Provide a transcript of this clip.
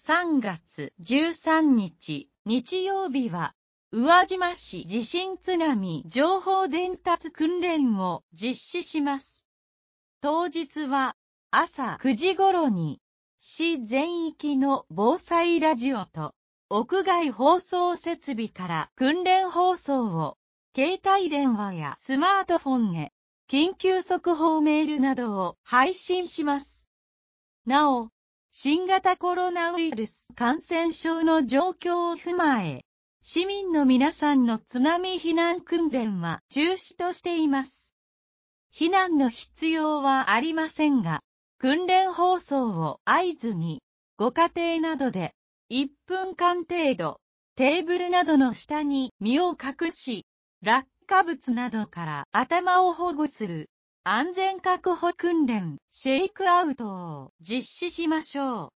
3月13日、日曜日は、宇和島市地震津波情報伝達訓練を実施します。当日は、朝9時頃に、市全域の防災ラジオと、屋外放送設備から訓練放送を、携帯電話やスマートフォンへ、緊急速報メールなどを配信します。なお、新型コロナウイルス感染症の状況を踏まえ、市民の皆さんの津波避難訓練は中止としています。避難の必要はありませんが、訓練放送を合図に、ご家庭などで1分間程度、テーブルなどの下に身を隠し、落下物などから頭を保護する安全確保訓練、シェイクアウトを実施しましょう。